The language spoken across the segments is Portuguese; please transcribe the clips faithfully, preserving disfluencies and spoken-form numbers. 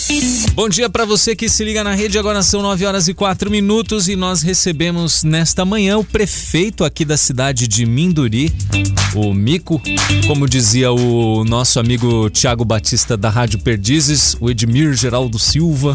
Bom dia para você que se liga na rede, agora são nove horas e quatro minutos e nós recebemos nesta manhã o prefeito aqui da cidade de Minduri, o Mico, como dizia o nosso amigo Thiago Batista da Rádio Perdizes, o Edmir Geraldo Silva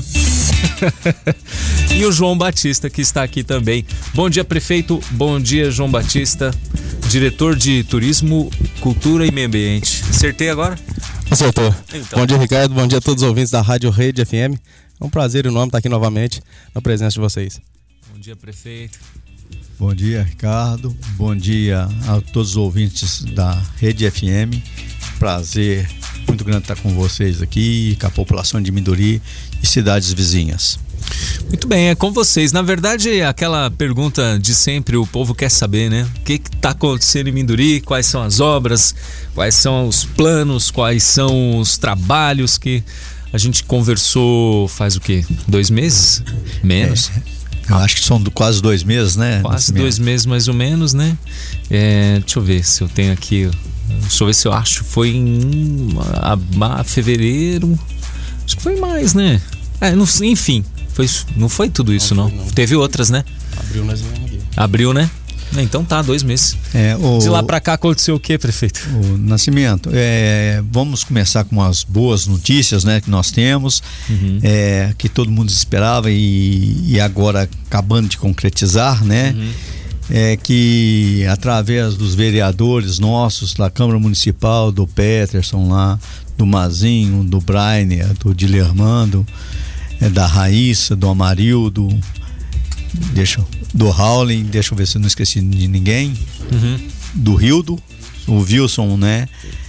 e o João Batista que está aqui também. Bom dia, prefeito, bom dia, João Batista, diretor de Turismo, Cultura e Meio Ambiente. Acertei agora? Acertou. Então. Bom dia, Ricardo. Bom dia a todos os ouvintes da Rádio Rede F M. É um prazer enorme estar aqui novamente na presença de vocês. Bom dia, prefeito. Bom dia, Ricardo. Bom dia a todos os ouvintes da Rede F M. Prazer muito grande estar com vocês aqui, com a população de Minduri e cidades vizinhas. Muito bem, é com vocês. Na verdade, aquela pergunta de sempre, o povo quer saber, né? O que está acontecendo em Minduri, quais são as obras, quais são os planos, quais são os trabalhos que a gente conversou faz o quê? Dois meses? Menos? É, eu acho que são quase dois meses, né? Quase dois meses mais ou menos, né? É, deixa eu ver se eu tenho aqui. Deixa eu ver se eu acho. Foi em a, a, fevereiro. Acho que foi mais, né? É, não, enfim. Foi, não foi tudo isso, não. não. Teve outras, né? Abril nós viemos aqui. Abril, né? Então tá, dois meses. É, o, de lá pra cá aconteceu o que, prefeito? O Nascimento, é, vamos começar com umas boas notícias, né, que nós temos, uhum. é, que todo mundo esperava e, e agora acabando de concretizar, né? Uhum. É que através dos vereadores nossos da Câmara Municipal, do Peterson lá, do Mazinho, do Brainer, do Dilermando, é, da Raíssa, do Amarildo, deixa, do Howling, deixa eu ver se eu não esqueci de ninguém, uhum. do Rildo, o Wilson, né?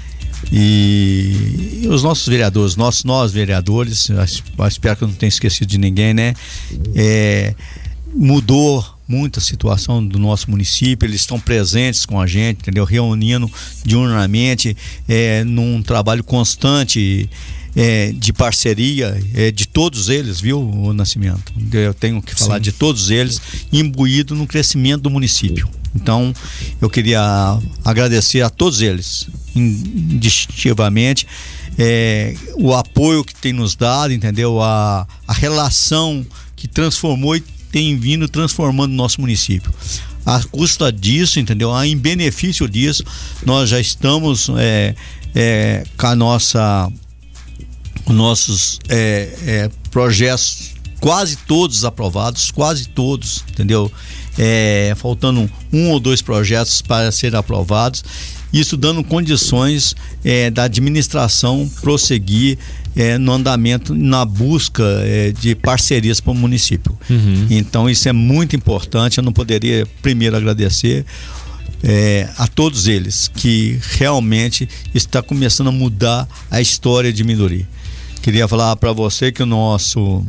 E, e os nossos vereadores, nós, nós vereadores, espero que eu não tenha esquecido de ninguém, né? É, mudou muito a situação do nosso município, eles estão presentes com a gente, entendeu? Reunindo diurnamente, é, num trabalho constante, É, de parceria, é, de todos eles, viu, o Nascimento? Eu tenho que falar Sim. de todos eles, imbuído no crescimento do município. Então, eu queria agradecer a todos eles, indistintivamente, é, o apoio que tem nos dado, entendeu? A, a relação que transformou e tem vindo transformando o nosso município. A custa disso, entendeu? Em benefício disso, nós já estamos é, é, com a nossa nossos é, é, projetos quase todos aprovados, quase todos, entendeu? É, faltando um ou dois projetos para serem aprovados, isso dando condições é, da administração prosseguir é, no andamento, na busca é, de parcerias para o município. Uhum. Então isso é muito importante. Eu não poderia primeiro agradecer É, a todos eles que realmente está começando a mudar a história de Minduri. Queria falar para você que o nosso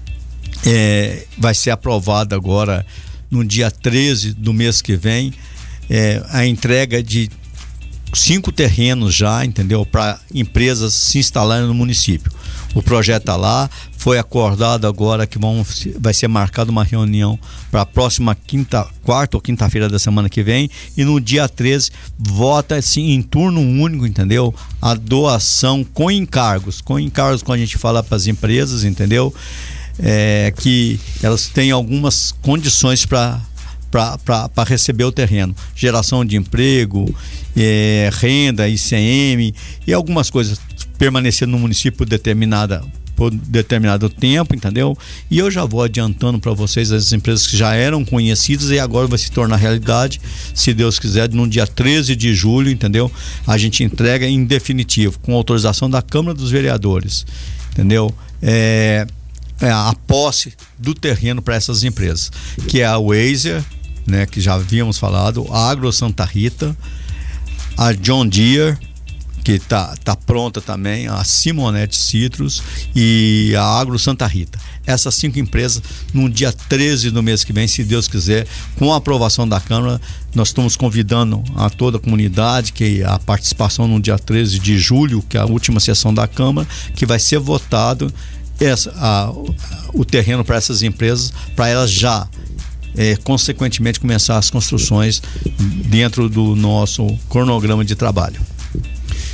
é, vai ser aprovado agora no dia treze do mês que vem, é, a entrega de cinco terrenos já, entendeu? Para empresas se instalarem no município. O projeto está lá, foi acordado agora que vão, vai ser marcada uma reunião para a próxima quinta, quarta ou quinta-feira da semana que vem, e no dia treze vota assim em turno único, entendeu? A doação com encargos, com encargos quando a gente fala para as empresas, entendeu? É, que elas têm algumas condições para para receber o terreno, geração de emprego, é, renda, I C M e algumas coisas, permanecer no município determinada, por determinado tempo, entendeu? E eu já vou adiantando para vocês as empresas que já eram conhecidas e agora vai se tornar realidade, se Deus quiser, no dia treze de julho, entendeu? A gente entrega em definitivo, com autorização da Câmara dos Vereadores, entendeu? É, é a posse do terreno para essas empresas, que é a Wazer, né, que já havíamos falado, a Agro Santa Rita, a John Deere, que tá, tá pronta também, a Simonete Citrus e a Agro Santa Rita. Essas cinco empresas, no dia treze do mês que vem, se Deus quiser, com a aprovação da Câmara, nós estamos convidando a toda a comunidade que a participação no dia treze de julho, que é a última sessão da Câmara, que vai ser votado essa, a, o terreno para essas empresas, para elas já É, consequentemente começar as construções dentro do nosso cronograma de trabalho.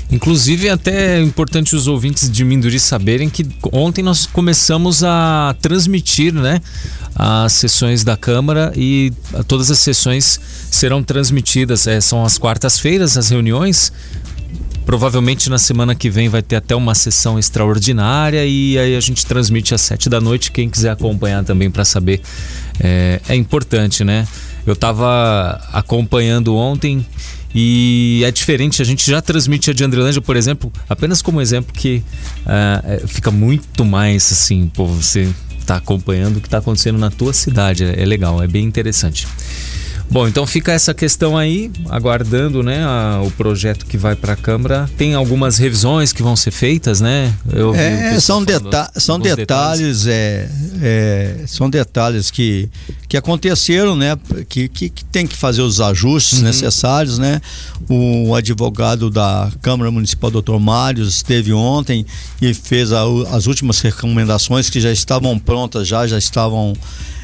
Inclusive, até é importante os ouvintes de Minduri saberem que ontem nós começamos a transmitir, né, as sessões da Câmara, e todas as sessões serão transmitidas. É, são as quartas-feiras as reuniões. Provavelmente na semana que vem vai ter até uma sessão extraordinária, e aí a gente transmite às sete da noite. Quem quiser acompanhar também para saber, é, é importante, né? Eu estava acompanhando ontem e é diferente. A gente já transmite a de Andrelândia, por exemplo, apenas como exemplo, que uh, fica muito mais assim, pô, você tá acompanhando o que tá acontecendo na tua cidade. É, é legal, é bem interessante. Bom, então fica essa questão aí, aguardando, né, a, o projeto que vai para a Câmara. Tem algumas revisões que vão ser feitas, né? Eu é, são, deta são detalhes, detalhes. É, é, são detalhes que, que aconteceram, né? Que, que, que tem que fazer os ajustes uhum. necessários, né? O advogado da Câmara Municipal, doutor Mário, esteve ontem e fez a, as últimas recomendações que já estavam prontas, já, já estavam...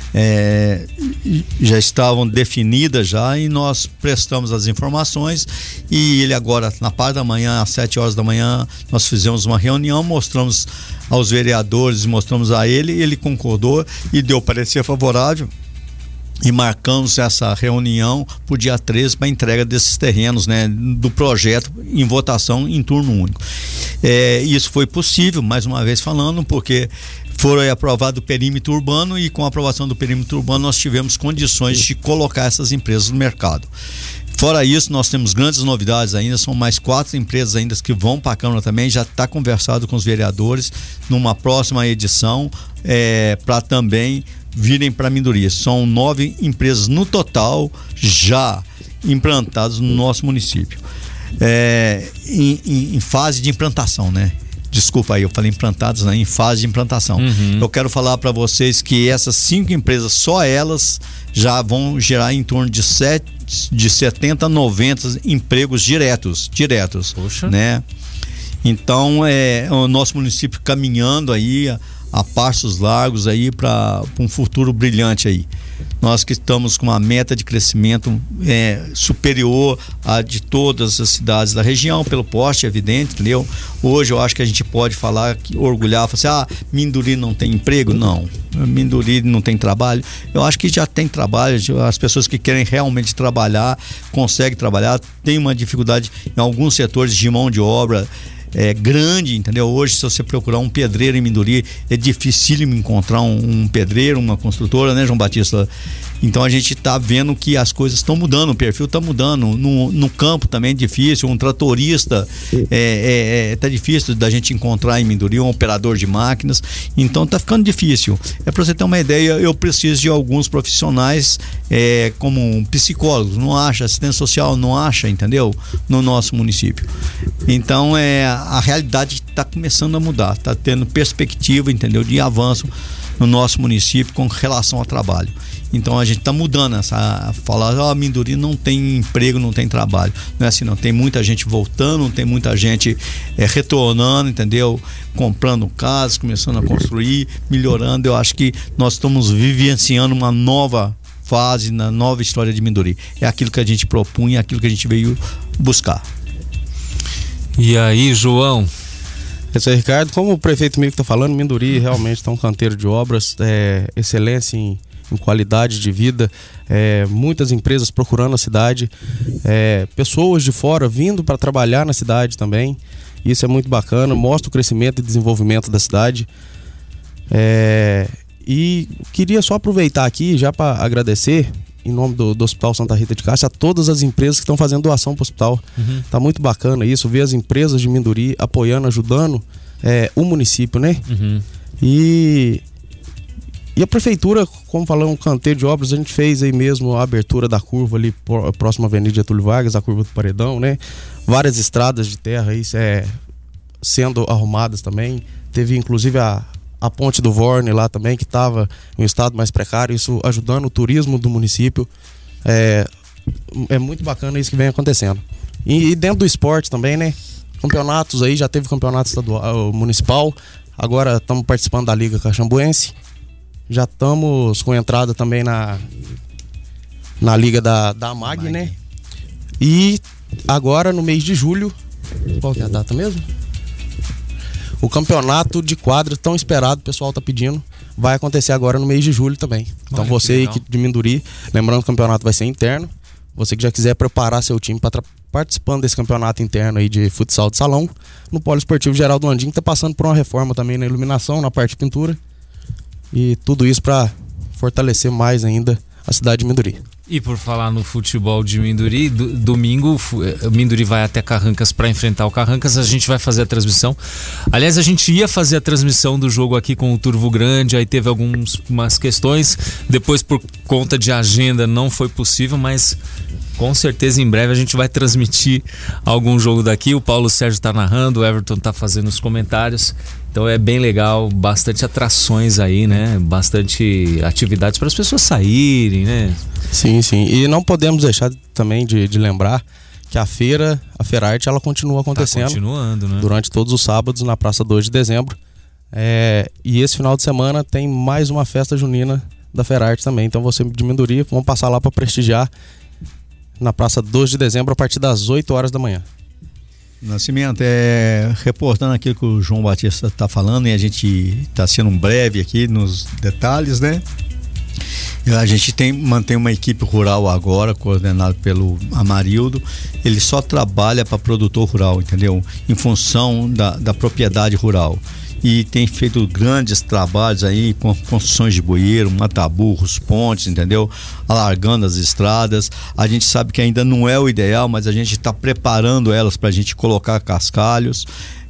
É, já estavam definidas já, e nós prestamos as informações, e ele agora na parte da manhã, às sete horas da manhã, nós fizemos uma reunião, mostramos aos vereadores, mostramos a ele, ele concordou e deu parecer favorável, e marcamos essa reunião para o dia treze para a entrega desses terrenos, né, do projeto em votação em turno único. É, isso foi possível, mais uma vez falando, porque foi aprovado o perímetro urbano, e com a aprovação do perímetro urbano nós tivemos condições de colocar essas empresas no mercado. Fora isso, nós temos grandes novidades ainda, são mais quatro empresas ainda que vão para a Câmara também, já está conversado com os vereadores numa próxima edição, é, para também virem para Minduri. São nove empresas no total já implantadas no nosso município, é, em, em, em fase de implantação, né? Desculpa aí, eu falei implantados, né? Em fase de implantação. Uhum. Eu quero falar para vocês que essas cinco empresas, só elas já vão gerar em torno de, sete, de setenta a noventa empregos diretos, diretos, Poxa. né? Então, é o nosso município caminhando aí a, a passos largos aí para um futuro brilhante aí. Nós que estamos com uma meta de crescimento é, superior à de todas as cidades da região, pelo porte, é evidente, entendeu? Hoje eu acho que a gente pode falar, orgulhar, falar assim, ah, Minduri não tem emprego? Não. Minduri não tem trabalho? Eu acho que já tem trabalho, as pessoas que querem realmente trabalhar, conseguem trabalhar, tem uma dificuldade em alguns setores de mão de obra, é grande, entendeu? Hoje, se você procurar um pedreiro em Minduri, é dificílimo encontrar um, um pedreiro, uma construtora, né, João Batista? Então a gente está vendo que as coisas estão mudando, o perfil está mudando. No, no campo também é difícil, um tratorista é, é, é tá difícil da gente encontrar em Minduri, um operador de máquinas. Então está ficando difícil. É para você ter uma ideia, eu preciso de alguns profissionais, é, como um psicólogos, não acha, assistente social, não acha, entendeu? No nosso município. Então é, a realidade está começando a mudar, está tendo perspectiva, entendeu, de avanço no nosso município com relação ao trabalho. Então a gente está mudando essa, falar, ó, oh, Minduri não tem emprego, não tem trabalho. Não é assim, não. Tem muita gente voltando, tem muita gente é, retornando, entendeu? Comprando casas, começando a construir, melhorando. Eu acho que nós estamos vivenciando uma nova fase na nova história de Minduri. É aquilo que a gente propunha, é aquilo que a gente veio buscar. E aí, João? Esse é Ricardo, como o prefeito Mico está falando, Minduri realmente está um canteiro de obras, é, excelência em, em qualidade de vida, é, muitas empresas procurando a cidade, é, pessoas de fora vindo para trabalhar na cidade também. Isso é muito bacana, mostra o crescimento e desenvolvimento da cidade. É, e queria só aproveitar aqui já para agradecer, em nome do, do Hospital Santa Rita de Cássia, a todas as empresas que estão fazendo doação para o hospital. Uhum. Tá muito bacana isso, ver as empresas de Minduri apoiando, ajudando é, o município, né? Uhum. E, e a prefeitura, como falamos, um canteiro de obras, a gente fez aí mesmo a abertura da curva ali, próxima à Avenida Getúlio Vargas, a curva do Paredão, né? Várias estradas de terra aí é, sendo arrumadas também. Teve inclusive a a ponte do Vorne lá também, que estava em um estado mais precário, isso ajudando o turismo do município. É, é muito bacana isso que vem acontecendo. E, e dentro do esporte também, né? Campeonatos aí, já teve campeonato estadual, municipal, agora estamos participando da Liga Caxambuense, já estamos com entrada também na, na Liga da, da AMAG, né? E agora, no mês de julho, Qual que é a data mesmo? O campeonato de quadra tão esperado, o pessoal tá pedindo, vai acontecer agora no mês de julho também. Então Olha, você aí que de Minduri, lembrando que o campeonato vai ser interno, você que já quiser preparar seu time para participando desse campeonato interno aí de futsal de salão, no Polo Esportivo Geraldo Landim, que tá passando por uma reforma também na iluminação, na parte de pintura, e tudo isso para fortalecer mais ainda a cidade de Minduri. E por falar no futebol de Minduri, do, domingo o Minduri vai até Carrancas para enfrentar o Carrancas, a gente vai fazer a transmissão. Aliás, a gente ia fazer a transmissão do jogo aqui com o Turvo Grande, aí teve algumas questões, depois por conta de agenda não foi possível, mas com certeza em breve a gente vai transmitir algum jogo daqui. O Paulo Sérgio está narrando, o Everton está fazendo os comentários. Então é bem legal, bastante atrações aí, né? Bastante atividades para as pessoas saírem, né? Sim, sim. E não podemos deixar também de, de lembrar que a feira, a Ferarte, ela continua acontecendo. Tá continuando, né? Durante todos os sábados na Praça dois de Dezembro. É, e esse final de semana tem mais uma festa junina da Ferarte também. Então você de Minduri, vamos passar lá para prestigiar na Praça dois de Dezembro a partir das oito horas da manhã. Nascimento, é, reportando aquilo que o João Batista está falando, e a gente está sendo um breve aqui nos detalhes, né? A gente tem, mantém uma equipe rural agora, coordenada pelo Amarildo. Ele só trabalha para produtor rural, entendeu? Em função da, da propriedade rural. E tem feito grandes trabalhos aí com construções de bueiro, mataburros, pontes, entendeu? Alargando as estradas. A gente sabe que ainda não é o ideal, mas a gente está preparando elas para a gente colocar cascalhos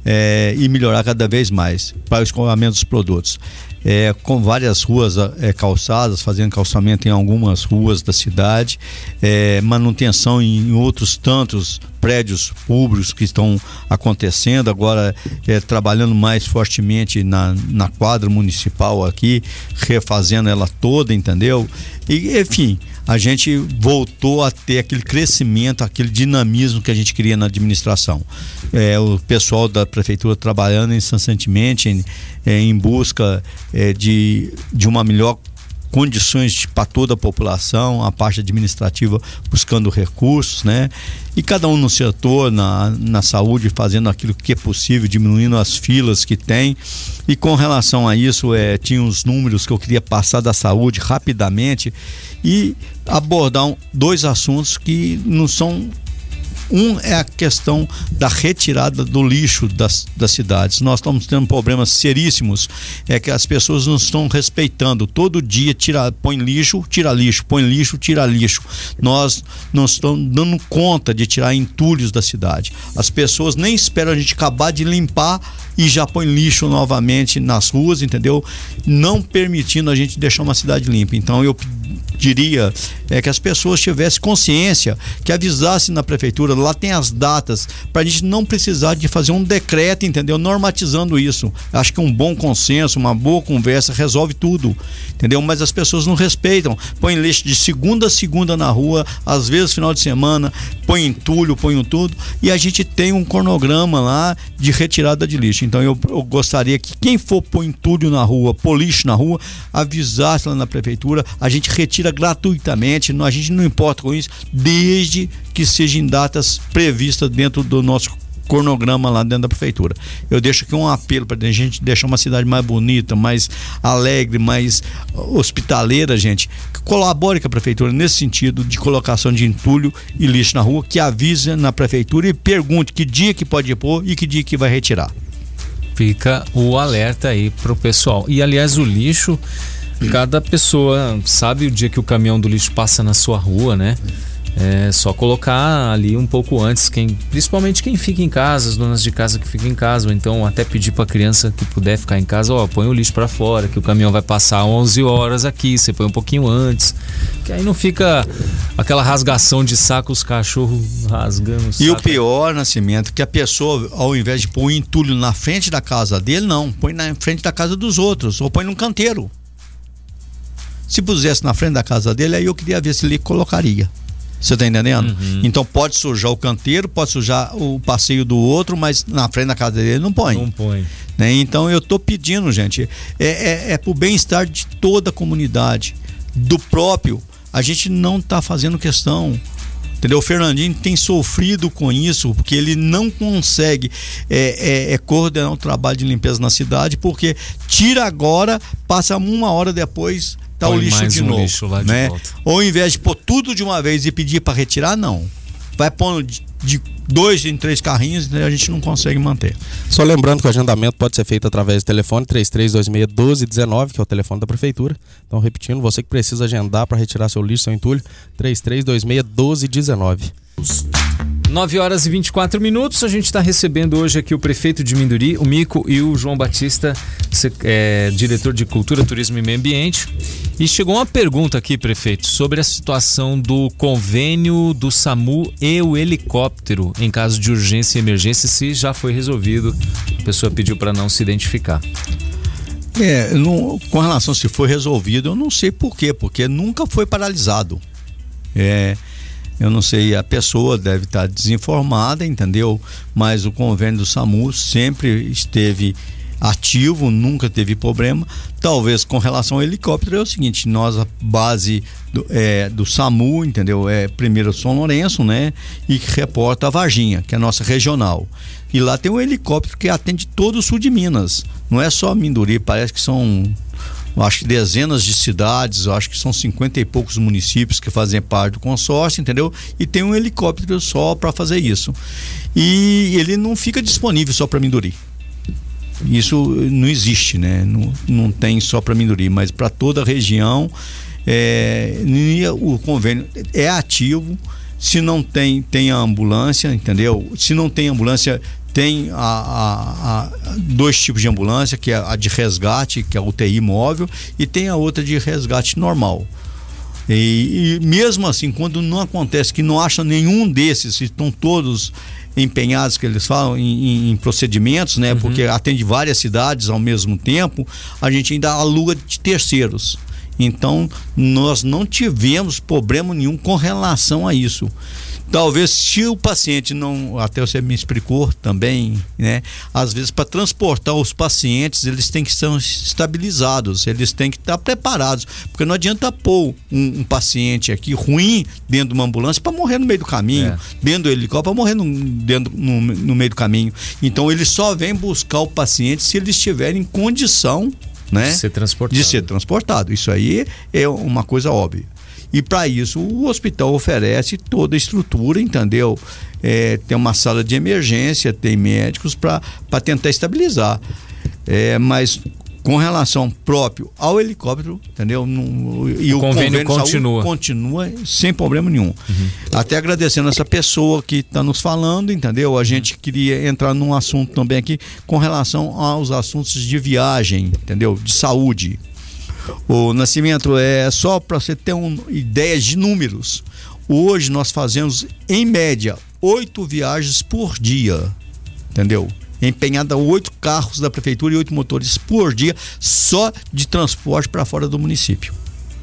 é, e melhorar cada vez mais para o escoamento dos produtos. É, com várias ruas é, calçadas, fazendo calçamento em algumas ruas da cidade, é, manutenção em outros tantos prédios públicos que estão acontecendo, agora é, trabalhando mais fortemente na, na quadra municipal aqui, refazendo ela toda, entendeu? E, enfim, a gente voltou a ter aquele crescimento, aquele dinamismo que a gente queria na administração. É, o pessoal da prefeitura trabalhando incessantemente em, em busca é, de, de uma melhor condições para toda a população, a parte administrativa buscando recursos, né? E cada um no setor, na, na saúde, fazendo aquilo que é possível, diminuindo as filas que tem. E com relação a isso, é, tinha uns números que eu queria passar da saúde rapidamente e abordar um, dois assuntos que não são... Um é a questão da retirada do lixo das, das cidades. Nós estamos tendo problemas seríssimos, é que as pessoas não estão respeitando. Todo dia tira, põe lixo, tira lixo, põe lixo, tira lixo. Nós não estamos dando conta de tirar entulhos da cidade. As pessoas nem esperam a gente acabar de limpar e já põe lixo novamente nas ruas, entendeu? Não permitindo a gente deixar uma cidade limpa. Então eu diria é, que as pessoas tivessem consciência, que avisassem na prefeitura, lá tem as datas, para a gente não precisar de fazer um decreto, entendeu? Normatizando isso. Acho que um bom consenso, uma boa conversa resolve tudo, entendeu? Mas as pessoas não respeitam, põem lixo de segunda a segunda na rua, às vezes final de semana, põe entulho, põe tudo, e a gente tem um cronograma lá de retirada de lixo. Então eu, eu gostaria que quem for pôr entulho na rua, pôr lixo na rua, avisasse lá na prefeitura, a gente retira gratuitamente, a gente não importa com isso, desde que sejam datas previstas dentro do nosso cronograma lá dentro da prefeitura. Eu deixo aqui um apelo para a gente deixar uma cidade mais bonita, mais alegre, mais hospitaleira, gente. Que colabore com a prefeitura nesse sentido de colocação de entulho e lixo na rua, que avise na prefeitura e pergunte que dia que pode pôr e que dia que vai retirar. Fica o alerta aí pro pessoal. E aliás, o lixo, cada pessoa sabe o dia que o caminhão do lixo passa na sua rua, né? É só colocar ali um pouco antes, quem, principalmente quem fica em casa, as donas de casa que ficam em casa, ou então até pedir pra criança que puder ficar em casa, ó, põe o lixo pra fora, que o caminhão vai passar onze horas aqui, você põe um pouquinho antes, que aí não fica aquela rasgação de saco, os cachorros rasgando o saco. E o pior, Nascimento, que a pessoa, ao invés de pôr o entulho na frente da casa dele, não, põe na frente da casa dos outros, ou põe num canteiro. Se pusesse na frente da casa dele, aí eu queria ver se ele colocaria. Você tá entendendo? Uhum. Então pode sujar o canteiro, pode sujar o passeio do outro, mas na frente da casa dele não põe. Não põe. Né? Então eu tô pedindo, gente, é, é, é pro bem-estar de toda a comunidade, do próprio. A gente não tá fazendo questão Entendeu? O Fernandinho tem sofrido com isso, porque ele não consegue é, é, é coordenar o trabalho de limpeza na cidade, porque tira agora, passa uma hora depois, tá Põe o lixo de um novo. Lixo lá né? de volta. Ou ao invés de pôr tudo de uma vez e pedir para retirar, não. Vai pondo de, de dois em três carrinhos, né? A gente não consegue manter. Só lembrando que o agendamento pode ser feito através do telefone três três dois seis um dois um nove, que é o telefone da prefeitura. Então, repetindo, você que precisa agendar para retirar seu lixo, seu entulho, três três dois seis um dois um nove. nove horas e vinte e quatro minutos, a gente está recebendo hoje aqui o prefeito de Minduri, o Mico, e o João Batista, é, diretor de Cultura, Turismo e Meio Ambiente. E chegou uma pergunta aqui, prefeito, sobre a situação do convênio do SAMU e o helicóptero em caso de urgência e emergência, se já foi resolvido. A pessoa pediu para não se identificar. É, não, com relação a se foi resolvido, eu não sei por quê, porque nunca foi paralisado. É... Eu não sei, a pessoa deve estar desinformada, entendeu? Mas o convênio do SAMU sempre esteve ativo, nunca teve problema. Talvez com relação ao helicóptero é o seguinte, nós a base do, é, do SAMU, entendeu? É primeiro São Lourenço, né? E que reporta a Varginha, que é a nossa regional. E lá tem um helicóptero que atende todo o sul de Minas. Não é só Minduri, parece que são... Eu acho que dezenas de cidades, eu acho que são cinquenta e poucos municípios que fazem parte do consórcio, entendeu? E tem um helicóptero só para fazer isso. E ele não fica disponível só para Minduri. Isso não existe, né? Não, não tem só para Minduri, mas para toda a região. É, o convênio é ativo. Se não tem, tem a ambulância, entendeu? Se não tem ambulância, tem a, a, a dois tipos de ambulância, que é a de resgate, que é a U T I móvel, e tem a outra de resgate normal. E, e mesmo assim, quando não acontece, que não acham nenhum desses, estão todos empenhados, que eles falam, em, em procedimentos, né? Uhum. Porque atende várias cidades ao mesmo tempo, a gente ainda aluga de terceiros. Então, nós não tivemos problema nenhum com relação a isso. Talvez se o paciente não, até você me explicou também, né? Às vezes para transportar os pacientes, eles têm que ser estabilizados, eles têm que estar preparados, porque não adianta pôr um, um paciente aqui ruim dentro de uma ambulância para morrer no meio do caminho, é. dentro do helicóptero para morrer no, dentro, no, no meio do caminho. Então eles só vêm buscar o paciente se eles estiverem em condição, né? de ser transportado. De ser transportado. Isso aí é uma coisa óbvia. E para isso o hospital oferece toda a estrutura, entendeu? É, tem uma sala de emergência, tem médicos para tentar estabilizar. É, mas com relação próprio ao helicóptero, entendeu? No, e o, o convênio, convênio continua. continua sem problema nenhum. Uhum. Até agradecendo essa pessoa que está nos falando, entendeu? A gente queria entrar num assunto também aqui com relação aos assuntos de viagem, entendeu? De saúde. O Nascimento, é só para você ter uma ideia de números. Hoje nós fazemos, em média, oito viagens por dia, entendeu? Empenhada oito carros da prefeitura e oito motores por dia, só de transporte para fora do município.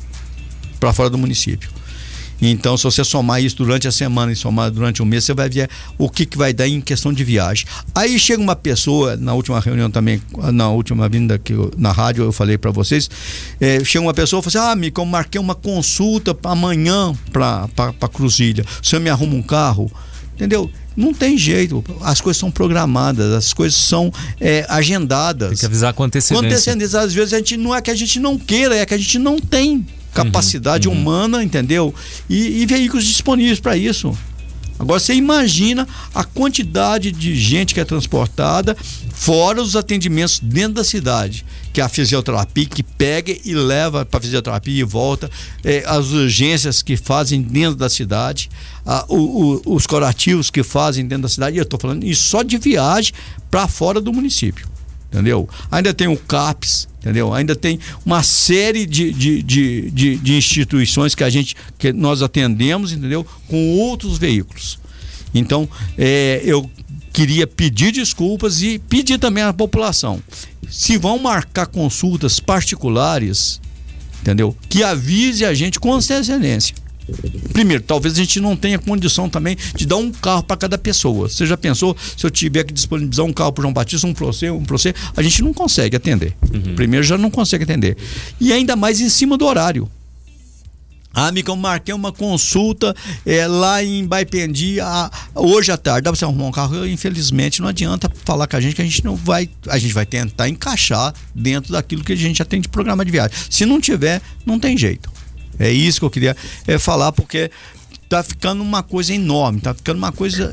Para fora do município. Então, se você somar isso durante a semana e somar durante um mês, você vai ver o que, que vai dar em questão de viagem. Aí chega uma pessoa, na última reunião também, na última vinda que eu, na rádio eu falei para vocês, é, chega uma pessoa e fala assim: ah, Mico, eu marquei uma consulta para amanhã para Cruzilha, o senhor me arruma um carro? Entendeu? Não tem jeito, as coisas são programadas, as coisas são é, agendadas. Tem que avisar com antecedência. Com antecedência, às vezes a gente, não é que a gente não queira, é que a gente não tem capacidade uhum, uhum. humana, entendeu? E, e veículos disponíveis para isso. Agora você imagina a quantidade de gente que é transportada, fora os atendimentos dentro da cidade, que é a fisioterapia que pega e leva para fisioterapia e volta, é, as urgências que fazem dentro da cidade, a, o, o, os curativos que fazem dentro da cidade. E eu estou falando isso só de viagem para fora do município. Entendeu? Ainda tem o CAPES, entendeu? Ainda tem uma série de, de, de, de, de instituições que a gente, que nós atendemos, entendeu? Com outros veículos. Então, é, eu queria pedir desculpas e pedir também à população, se vão marcar consultas particulares, entendeu? Que avise a gente com antecedência. Primeiro, talvez a gente não tenha condição também de dar um carro para cada pessoa. Você já pensou, se eu tiver que disponibilizar um carro para o João Batista, um para você, um para você, a gente não consegue atender. Uhum. Primeiro, já não consegue atender. E ainda mais em cima do horário. Ah, amiga, eu marquei uma consulta é, lá em Baipendi a, hoje à tarde. Dá pra você arrumar um carro? Eu, infelizmente, não adianta falar com a gente que a gente não vai. A gente vai tentar encaixar dentro daquilo que a gente já tem de programa de viagem. Se não tiver, não tem jeito. É isso que eu queria é, falar, porque tá ficando uma coisa enorme, tá ficando uma coisa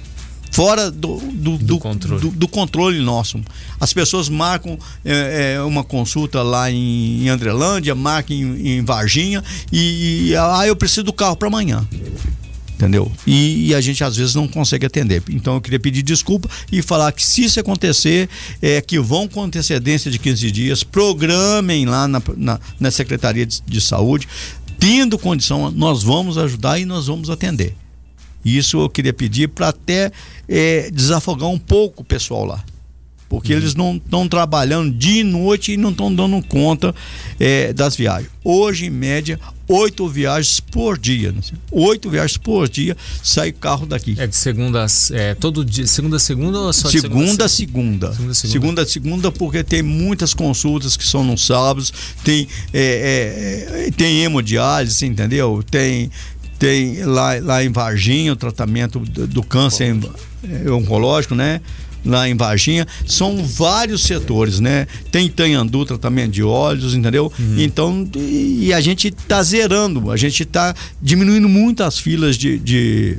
fora do, do, do, do, controle. do, do controle nosso. As pessoas marcam é, é, uma consulta lá em, em Andrelândia, marcam em, em Varginha e, e ah, eu preciso do carro para amanhã. Entendeu? E, e a gente às vezes não consegue atender. Então eu queria pedir desculpa e falar que se isso acontecer, é que vão com antecedência de quinze dias, programem lá na, na, na Secretaria de, de Saúde, tendo condição, nós vamos ajudar e nós vamos atender. Isso eu queria pedir para até é, desafogar um pouco o pessoal lá. Porque uhum. eles não estão trabalhando dia e noite e não estão dando conta é, das viagens. Hoje, em média, oito viagens por dia. Né? Oito viagens por dia sai carro daqui. É de segunda a é, todo dia, segunda a segunda ou só de segunda a segunda? Segunda a segunda. Segunda a segunda, porque tem muitas consultas que são nos sábados, tem, é, é, tem hemodiálise, entendeu? Tem. Tem lá, lá em Varginha o tratamento do, do câncer oncológico, né? Lá em Varginha, são vários setores, né? Tem Itanhandu, tratamento de olhos, entendeu? Uhum. Então, e, e a gente tá zerando, a gente tá diminuindo muito as filas de, de,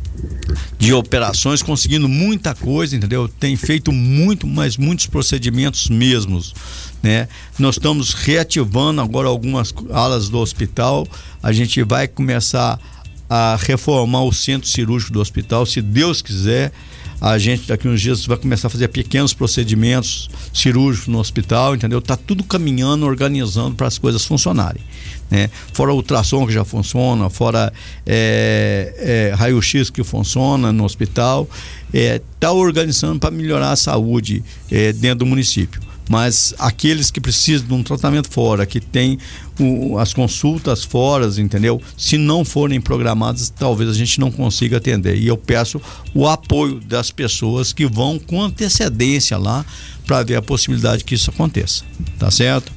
de operações, conseguindo muita coisa, entendeu? Tem feito muito, mas muitos procedimentos mesmos, né? Nós estamos reativando agora algumas alas do hospital. A gente vai começar a reformar o centro cirúrgico do hospital, se Deus quiser. A gente daqui uns dias vai começar a fazer pequenos procedimentos cirúrgicos no hospital, entendeu? Tá tudo caminhando, organizando para as coisas funcionarem, né? Fora o ultrassom que já funciona, fora é, é, raio-x que funciona no hospital, é, tá organizando para melhorar a saúde é, dentro do município. Mas aqueles que precisam de um tratamento fora, que tem o, as consultas fora, entendeu? Se não forem programadas, talvez a gente não consiga atender. E eu peço o apoio das pessoas que vão com antecedência lá para ver a possibilidade que isso aconteça. Tá certo?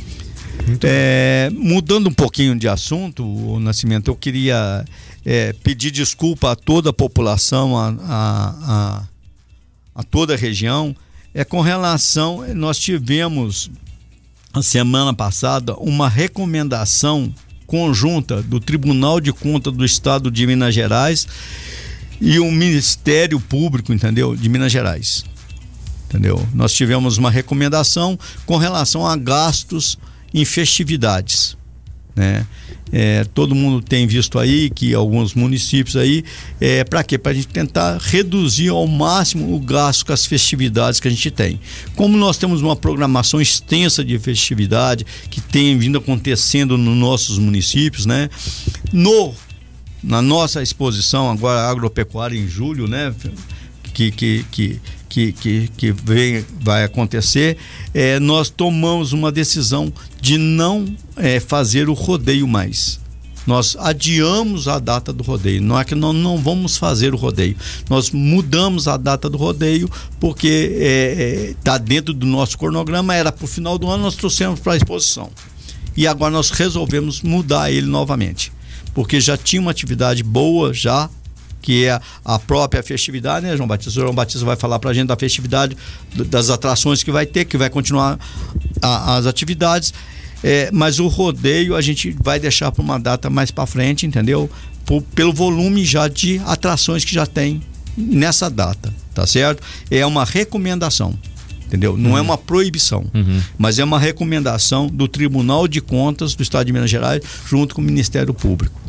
É, mudando um pouquinho de assunto, o Nascimento, eu queria é, pedir desculpa a toda a população, a, a, a, a toda a região. É com relação, nós tivemos a semana passada uma recomendação conjunta do Tribunal de Contas do Estado de Minas Gerais e o Ministério Público, entendeu? De Minas Gerais, entendeu? Nós tivemos uma recomendação com relação a gastos em festividades, né? É, todo mundo tem visto aí que alguns municípios aí, é, para quê? Para a gente tentar reduzir ao máximo o gasto com as festividades que a gente tem. Como nós temos uma programação extensa de festividade que tem vindo acontecendo nos nossos municípios, né? No, na nossa exposição agora agropecuária em julho, né? Que, que, que, que, que, que vem, vai acontecer, é, nós tomamos uma decisão de não é, fazer o rodeio mais. Nós adiamos a data do rodeio. Não é que nós não vamos fazer o rodeio. Nós mudamos a data do rodeio porque está é, é, dentro do nosso cronograma. Era para o final do ano, nós trouxemos para a exposição. E agora nós resolvemos mudar ele novamente. Porque já tinha uma atividade boa, já, que é a própria festividade, né, João Batista? O João Batista vai falar pra gente da festividade, das atrações que vai ter, que vai continuar a, as atividades, é, mas o rodeio a gente vai deixar para uma data mais para frente, entendeu? Por, pelo volume já de atrações que já tem nessa data, tá certo? É uma recomendação, entendeu? Não uhum. é uma proibição, uhum. mas é uma recomendação do Tribunal de Contas do Estado de Minas Gerais junto com o Ministério Público.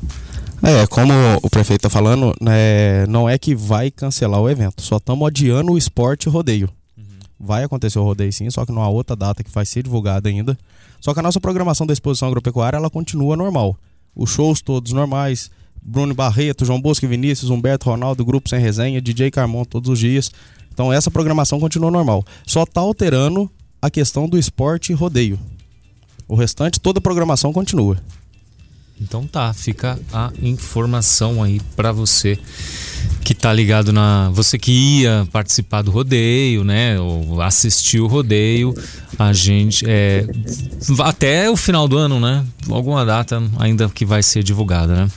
É, como o prefeito tá falando, né, não é que vai cancelar o evento, só estamos adiando o esporte rodeio. Uhum. Vai acontecer o rodeio sim, só que não há outra data que vai ser divulgada ainda. Só que a nossa programação da exposição agropecuária, ela continua normal. Os shows todos normais, Bruno Barreto, João Bosco e Vinícius, Humberto Ronaldo, Grupo Sem Resenha, D J Carmon todos os dias. Então essa programação continua normal. Só tá alterando a questão do esporte rodeio. O restante, toda a programação continua. Então tá, fica a informação aí para você que tá ligado na... Você que ia participar do rodeio, né? Ou assistir o rodeio, a gente... É, até o final do ano, né? Alguma data ainda que vai ser divulgada, né?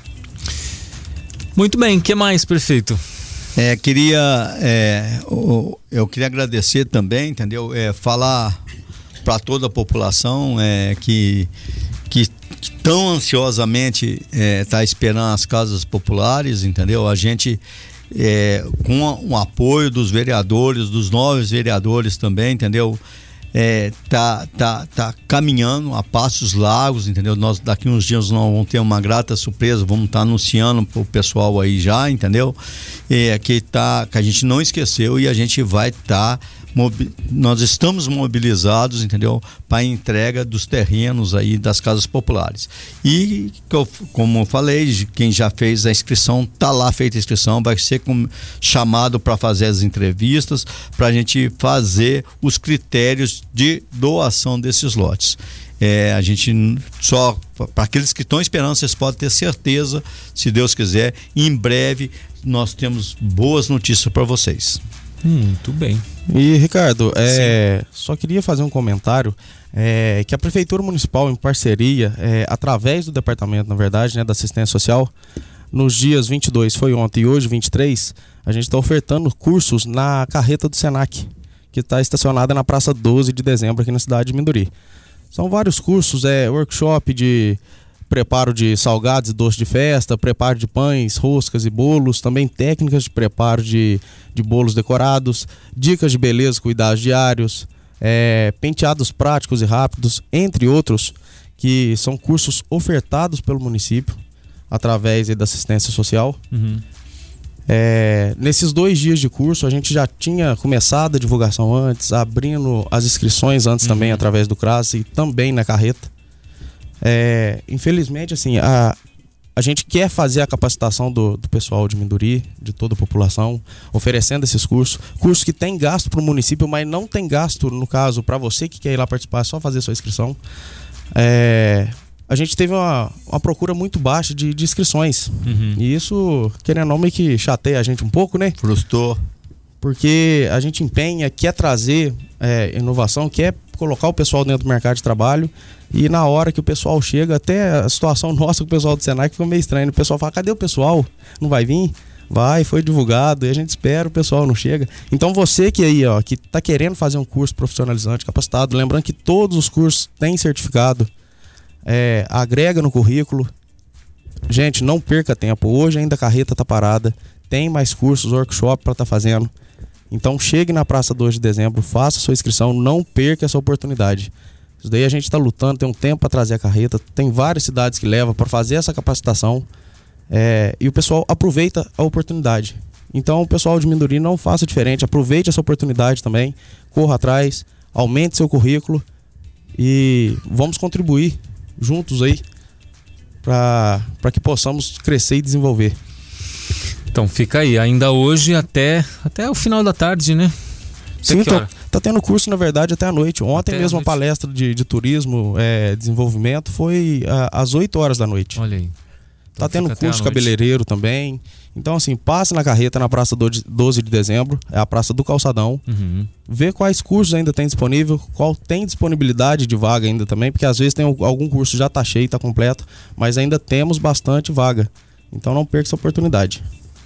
Muito bem, o que mais, prefeito? É, queria... É, eu queria agradecer também, entendeu? É, falar para toda a população é, que... que tão ansiosamente está é, esperando as casas populares, entendeu? A gente, é, com o um apoio dos vereadores, dos novos vereadores também, entendeu? É, tá, tá, tá caminhando a passos largos, entendeu? Nós daqui uns dias nós vamos ter uma grata surpresa, vamos estar tá anunciando pro pessoal aí já, entendeu? É, que, tá, que a gente não esqueceu e a gente vai estar... Tá Mobi- nós estamos mobilizados, entendeu, para a entrega dos terrenos aí das casas populares. E como eu falei, quem já fez a inscrição, tá lá feita a inscrição, vai ser com, chamado para fazer as entrevistas, para a gente fazer os critérios de doação desses lotes. É, a gente só, para aqueles que estão esperando, vocês podem ter certeza, se Deus quiser, em breve nós temos boas notícias para vocês. Muito bem. E Ricardo, é, só queria fazer um comentário é, que a Prefeitura Municipal, em parceria, é, através do departamento, na verdade, né, da assistência social, nos dias vinte e dois, foi ontem, e hoje, vinte e três, a gente está ofertando cursos na carreta do Senac, que está estacionada na Praça doze de Dezembro, aqui na cidade de Minduri. São vários cursos, é workshop de preparo de salgados e doces de festa, preparo de pães, roscas e bolos, também técnicas de preparo de, de bolos decorados, dicas de beleza e cuidados diários, é, penteados práticos e rápidos, entre outros, que são cursos ofertados pelo município através aí, da assistência social. Uhum. É, nesses dois dias de curso a gente já tinha começado a divulgação antes, abrindo as inscrições antes uhum. também através do CRAS e também na carreta. É, infelizmente, assim, a, a gente quer fazer a capacitação do, do pessoal de Minduri, de toda a população, oferecendo esses cursos. Cursos que tem gasto para o município, mas não tem gasto, no caso, para você que quer ir lá participar, é só fazer sua inscrição. É, a gente teve uma, uma procura muito baixa de, de inscrições. Uhum. E isso, querendo ou não, meio que chateia a gente um pouco, né? Frustrou. Porque a gente empenha, quer trazer é, inovação, quer colocar o pessoal dentro do mercado de trabalho. E na hora que o pessoal chega, até a situação nossa com o pessoal do Senac ficou meio estranha. O pessoal fala, cadê o pessoal? Não vai vir? Vai, foi divulgado. E a gente espera, o pessoal não chega. Então você que aí, ó, que tá querendo fazer um curso profissionalizante, capacitado, lembrando que todos os cursos têm certificado, é, agrega no currículo. Gente, não perca tempo. Hoje ainda a carreta tá parada. Tem mais cursos, workshop para tá fazendo. Então chegue na Praça doze de Dezembro, faça sua inscrição, não perca essa oportunidade. Isso daí a gente está lutando, tem um tempo para trazer a carreta, tem várias cidades que levam para fazer essa capacitação é, e o pessoal aproveita a oportunidade. Então o pessoal de Minduri não faça diferente, aproveite essa oportunidade também, corra atrás, aumente seu currículo e vamos contribuir juntos aí para que possamos crescer e desenvolver. Então fica aí, ainda hoje até, até o final da tarde, né? Sim, tá, tá tendo curso, na verdade, até a noite. Ontem até mesmo a, a palestra de, de turismo, é, desenvolvimento, foi a, às oito horas da noite. Olha aí. Então tá tendo curso cabeleireiro também. Então, assim, passe na carreta na Praça doze de Dezembro, é a Praça do Calçadão. Uhum. Vê quais cursos ainda tem disponível, qual tem disponibilidade de vaga ainda também, porque às vezes tem algum curso já tá cheio, tá completo, mas ainda temos bastante vaga. Então não perca essa oportunidade.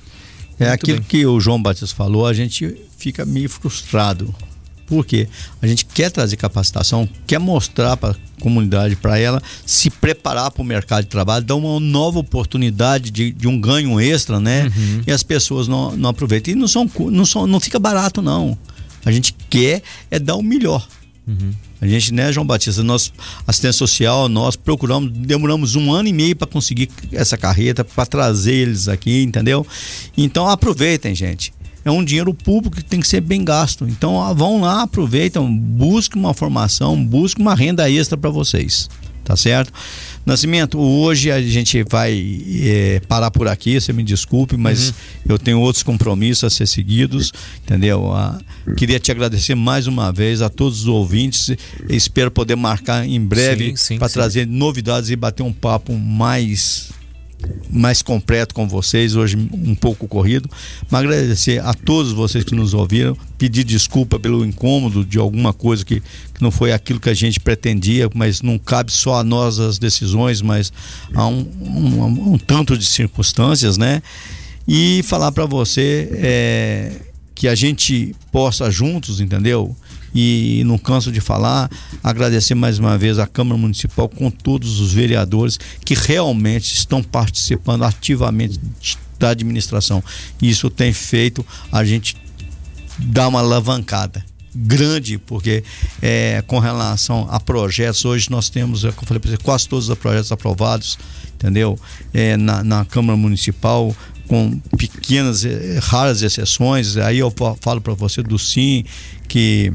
É Muito aquilo bem. Que o João Batista falou, a gente fica meio frustrado. Por quê? A gente quer trazer capacitação, quer mostrar para a comunidade, para ela se preparar para o mercado de trabalho, dar uma nova oportunidade de, de um ganho extra, né? Uhum. E as pessoas não, não aproveitam. E não, são, não, são, não fica barato, não. A gente quer é dar o melhor. Uhum. A gente, né, João Batista, nós, assistência social, nós procuramos, demoramos um ano e meio para conseguir essa carreta, para trazer eles aqui, entendeu? Então aproveitem, gente. É um dinheiro público que tem que ser bem gasto. Então vão lá, aproveitam, busquem uma formação, busquem uma renda extra para vocês. tá certo? Nascimento, hoje a gente vai é, parar por aqui, você me desculpe, mas uhum. eu tenho outros compromissos a ser seguidos, entendeu? Ah, queria te agradecer mais uma vez a todos os ouvintes, espero poder marcar em breve para trazer novidades e bater um papo mais... mais completo com vocês, hoje um pouco corrido, mas agradecer a todos vocês que nos ouviram, pedir desculpa pelo incômodo de alguma coisa que, que não foi aquilo que a gente pretendia, mas não cabe só a nós as decisões, mas há um, um, um tanto de circunstâncias, né? E falar para você é, que a gente possa juntos, entendeu? E não canso de falar, agradecer mais uma vez a Câmara Municipal com todos os vereadores que realmente estão participando ativamente da administração. Isso tem feito a gente dar uma alavancada grande, porque é, com relação a projetos, hoje nós temos, como eu falei para você, quase todos os projetos aprovados, entendeu? É, na, na Câmara Municipal, com pequenas, raras exceções. Aí eu falo para você do Sim, que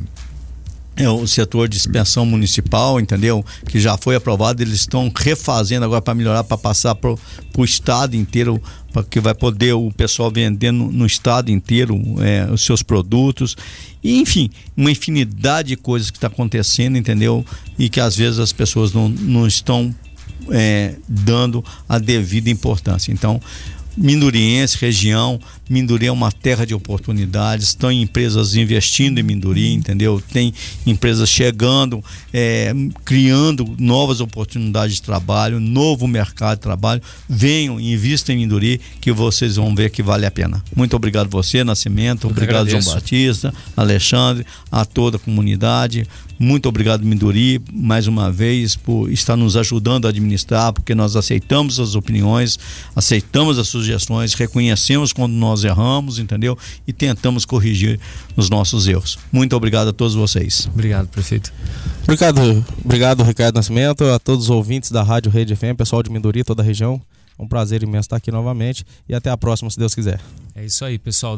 é o setor de expansão municipal, entendeu? Que já foi aprovado, eles estão refazendo agora para melhorar, para passar para o estado inteiro, para que vai poder o pessoal vender no, no estado inteiro é, os seus produtos. E, enfim, uma infinidade de coisas que está acontecendo, entendeu? E que às vezes as pessoas não, não estão é, dando a devida importância. Então, minduriense, região, Minduri é uma terra de oportunidades, estão empresas investindo em Minduri, entendeu? Tem empresas chegando, é, criando novas oportunidades de trabalho, novo mercado de trabalho. Venham, invistam em Minduri, que vocês vão ver que vale a pena. Muito obrigado a você, Nascimento, Eu obrigado João Batista, Alexandre, a toda a comunidade. Muito obrigado, Minduri, mais uma vez, por estar nos ajudando a administrar, porque nós aceitamos as opiniões, aceitamos as sugestões, reconhecemos quando nós erramos, entendeu? E tentamos corrigir os nossos erros. Muito obrigado a todos vocês. Obrigado, prefeito. Obrigado, obrigado, Ricardo Nascimento, a todos os ouvintes da Rádio Rede F M, pessoal de Minduri, toda a região. É um prazer imenso estar aqui novamente e até a próxima, se Deus quiser. É isso aí, pessoal.